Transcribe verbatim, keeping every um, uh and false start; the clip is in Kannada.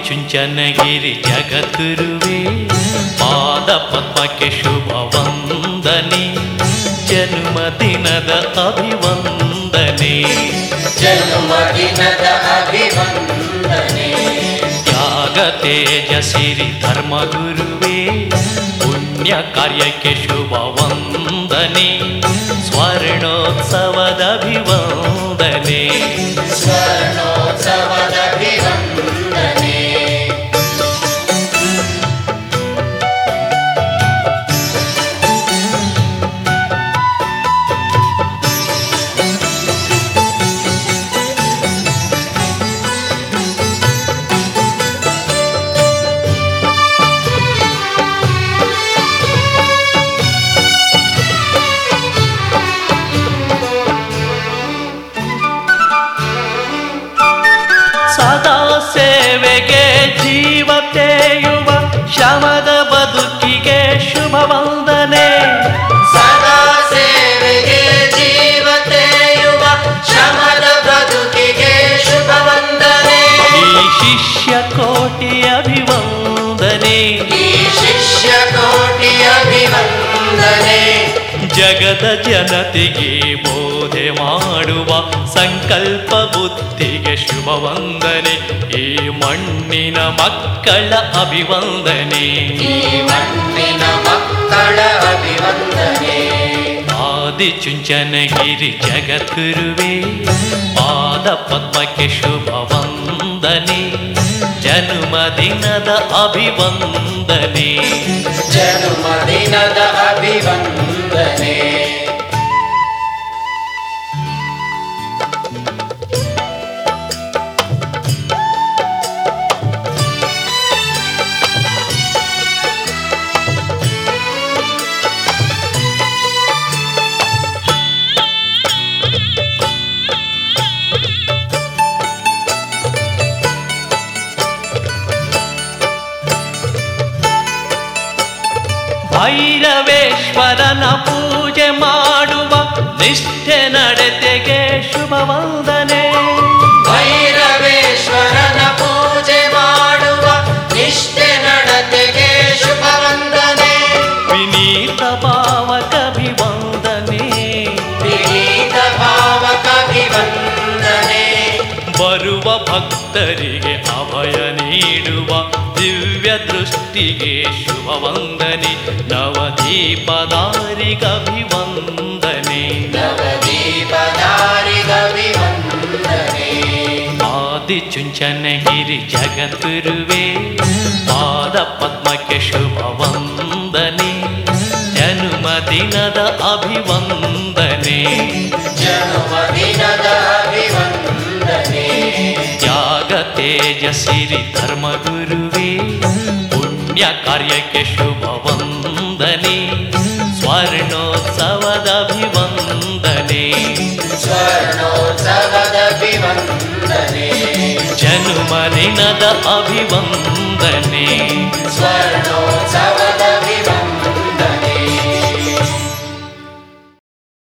ಆದಿಚುಂಚನಗಿರಿ ಜಗದ್ಗುರುವೇ ಪಾದ ಪದ್ಮಕ್ಕೆ ಶುಭ ವಂದನೆ ಜನ್ಮದಿನದ ಅಭಿವಂದನೆ ಜನ್ಮದಿನದ ಅಭಿವಂದನೆ ತ್ಯಾಗ ತೇಜ ಸಿರಿ ಧರ್ಮಗುರುವೇ ಪುಣ್ಯ ಕಾರ್ಯಕ್ಕೆ ಶುಭ ವಂದನೆ ಸ್ವರ್ಣೋತ್ಸವದ ಅಭಿವಂದನೆ ಸ್ವರ್ಣೋತ್ಸವದ ಅಭಿವಂದನೆ ಸದಾ ಸೇವೆಗೆ ಜೀವ ತೇಯುವ ಶ್ರಮದ ಬದುಕಿಗೆ ಶುಭ ವಂದನೆ ಸದಾ ಸೇವೆಗೆ ಜೀವ ತೇಯುವ ಶ್ರಮದ ಬದುಕಿಗೆ ಶುಭ ವಂದನೆ ಈ ಶಿಷ್ಯ ಕೋಟಿ ಅಭಿವಂದನೆ ಈ ಶಿಷ್ಯ ಕೋಟಿ ಅಭಿವಂದನೆ ಜಗದ ಜನತೆಗೆ ಬೋಧೆ ಮಾಡುವ ಸಂಕಲ್ಪ ಬುದ್ಧಿಗೆ ಶುಭ ವಂದನೆ ಈ ಮಣ್ಣಿನ ಮಕ್ಕಳ ಅಭಿವಂದನೆ ಈ ಮಣ್ಣಿನ ಮಕ್ಕಳ ಅಭಿವಂದನೆ ಆದಿಚುಂಚನಗಿರಿ ಜಗದ್ಗುರುವೇ ಪಾದ ಪದ್ಮಕ್ಕೆ ಶುಭ ವಂದನೆ ಜನ್ಮದಿನದ ಅಭಿವಂದನೆ ಜನ್ಮದಿನದ ಅಭಿವಂದನೆ ಭೈರವೇಶ್ವರನ ಪೂಜೆ ಮಾಡುವ ನಿಷ್ಠೆ ನಡತೆಗೆ ಶುಭ ವಂದನೆ ಭೈರವೇಶ್ವರನ ಪೂಜೆ ಮಾಡುವ ನಿಷ್ಠೆ ನಡತೆಗೆ ಶುಭ ವಂದನೆ ವಿನೀತ ಭಾವಕಭಿವಂದನೆ ವಿನೀತ ಭಾವಕಭಿವಂದನೆ ಬರುವ ಭಕ್ತರಿಗೆ ಅಭಯ ನೀಡುವ ದಿವ್ಯ ದೃಷ್ಟಿಗೆ ಶುಭ ವಂದನೆ ನವದೀಪದಾರಿಗಭಿವಂದನೆ ನವದೀಪದಾರಿಗಭಿವಂದನೆ ಆದಿಚುಂಚನಗಿರಿ ಜಗದ್ಗುರುವೇ ಪಾದ ಪದ್ಮಕ್ಕೆ ಶುಭ ವಂದನೆ ಜನ್ಮದಿನದ ಅಭಿವಂದನೆ ಜನ್ಮದಿನದ ಅಭಿವಂದನೆ ತ್ಯಾಗ ತೇಜ ಸಿರಿ ಧರ್ಮಗುರುವೇ ಪುಣ್ಯ ಕಾರ್ಯಕ್ಕೆ ಶುಭ ವಂದನೆ ಸ್ವರ್ಣೋತ್ಸವದ ಅಭಿವಂದನೆ ಸ್ವರ್ಣೋತ್ಸವದ ಅಭಿವಂದನೆ ಜನ್ಮದಿನದ ಅಭಿವಂದನೆ ಸ್ವ